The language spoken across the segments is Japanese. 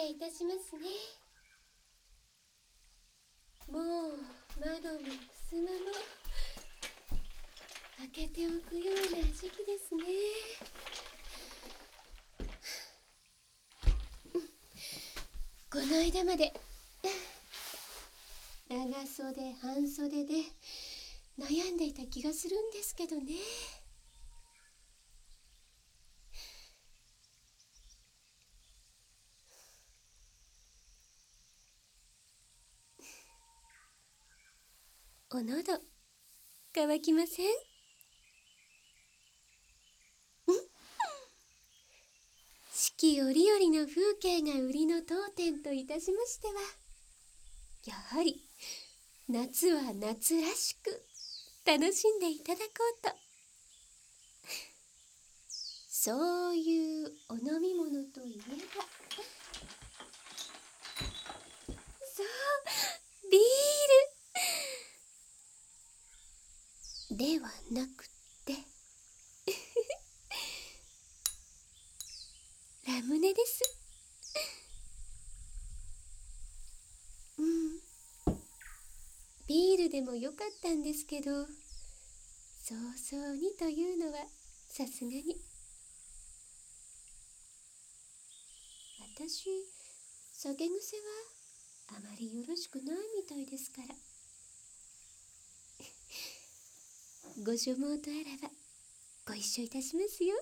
礼いたしますね。もう窓も襖も開けておくような時期ですね。この間まで長袖半袖で悩んでいた気がするんですけどね。お喉乾きません？四季折々の風景が売りの当店といたしましては、やはり夏は夏らしく楽しんでいただこうと、そういうお飲み物といえば、そう、ビールではなくてラムネです。ビールでもよかったんですけど、早々にというのはさすがに。私、酒癖はあまりよろしくないみたいですから。ご所望とあらばご一緒いたしますよ。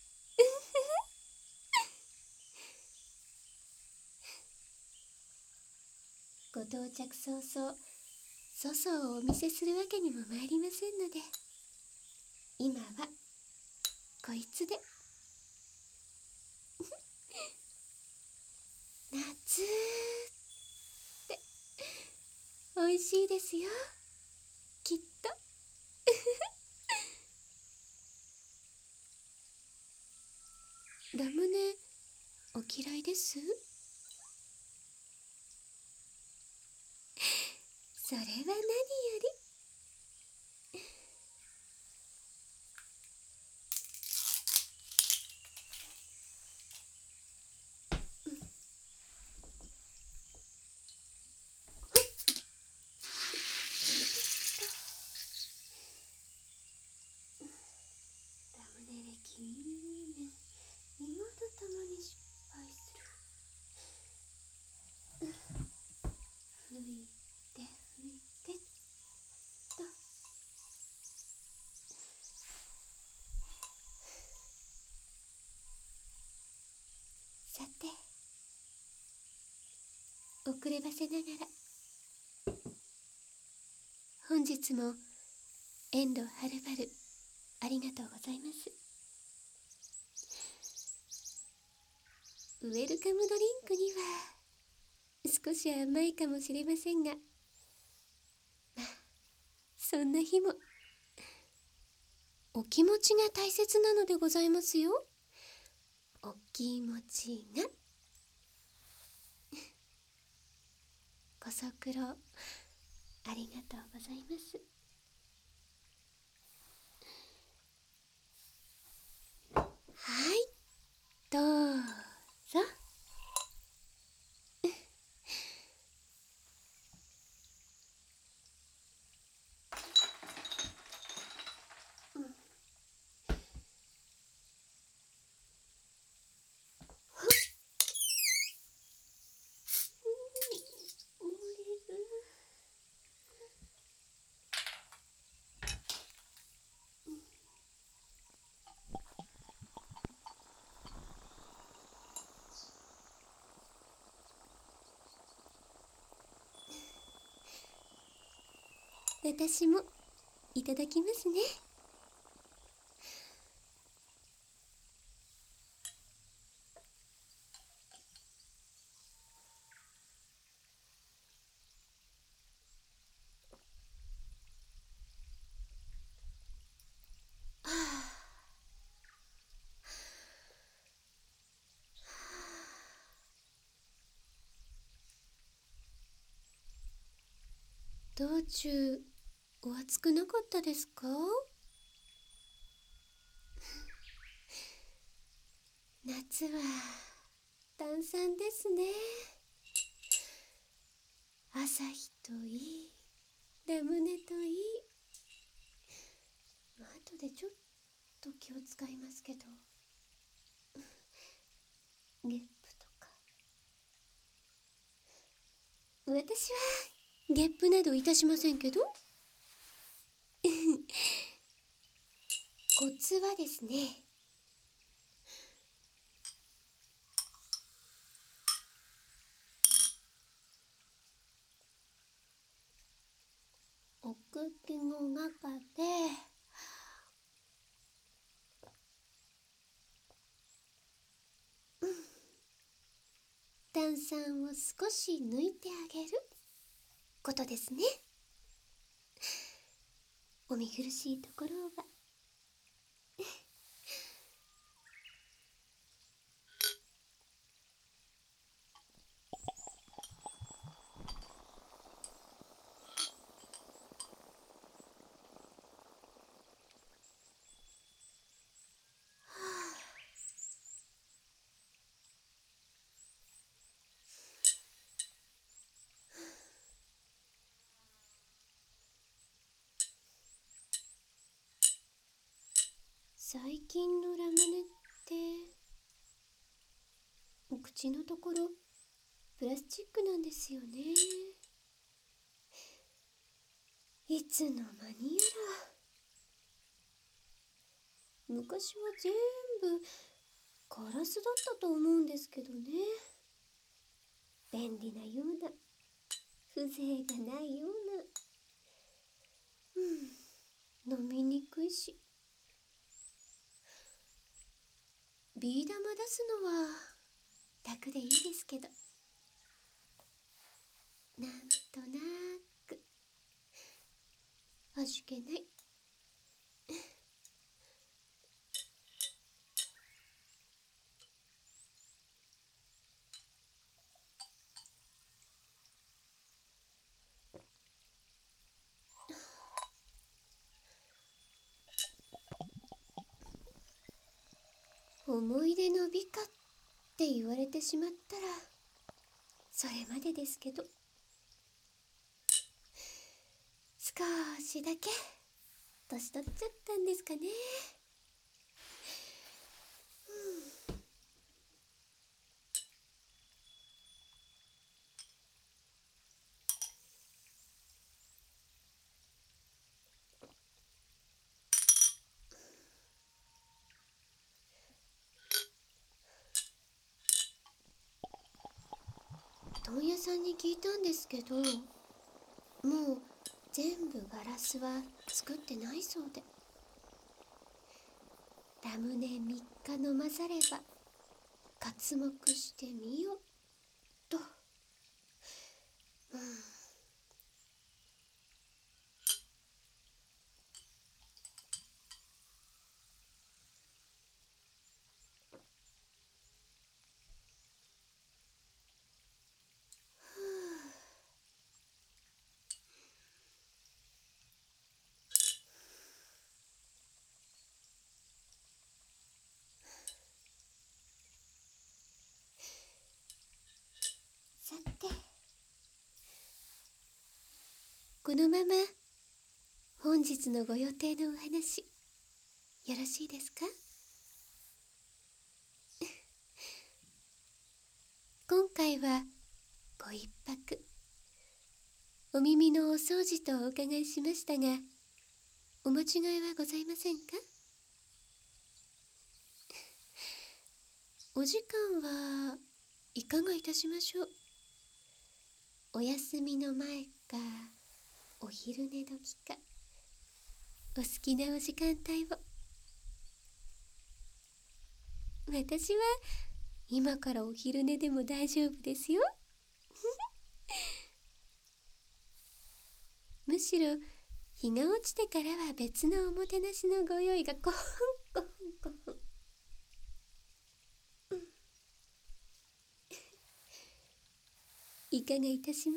ご到着早々、粗相をお見せするわけにもまいりませんので、今はこいつで。夏って美味しいですよ、きっと。ラムネお嫌いです？それは何より。ラムネ歴2年、妹ともに失敗する。拭いて拭いてと。さて、遅ればせながら本日も遠路はるばるありがとうございます。ウェルカムドリンクには少し甘いかもしれませんが、まあそんな日もお気持ちが大切なのでございますよ。お気持ちが。ご足労ありがとうございます。はい、どうぞ。私もいただきますね。道中お暑くなかったですか？夏は炭酸ですね。朝日といい、ラムネといい。後でちょっと気を使いますけど、ゲップとか。私はゲップなどいたしませんけど。コツはですね、お口の中で炭酸を少し抜いてあげることですね。お見苦しいところが。最近のラムネってお口のところプラスチックなんですよね。いつの間にやら。昔は全部ガラスだったと思うんですけどね。便利なような、風情がないような。飲みにくいし。ビー玉出すのは楽でいいですけど、なんとなく味気ない。思い出の美化って言われてしまったらそれまでですけど、少しだけ年取っちゃったんですかね。問屋さんに聞いたんですけど、もう全部ガラスは作ってないそうで、ラムネ3日飲まされば刮目してみよと。さて、このまま本日のご予定のお話よろしいですか？今回はご一泊、お耳のお掃除とお伺いしましたが、お間違いはございませんか？お時間はいかがいたしましょう？お休みの前かお昼寝時か、お好きなお時間帯を。私は今からお昼寝でも大丈夫ですよ。むしろ日が落ちてからは別のおもてなしのご用意がコンコンコン。いかがいたします？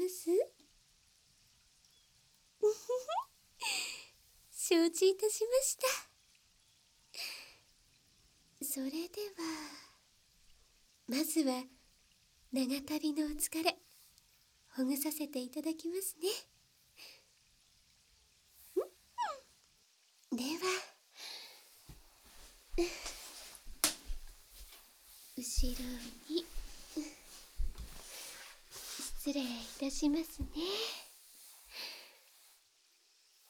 承知いたしました。それではまずは長旅のお疲れほぐさせていただきますね。では後ろに失礼いたしますね。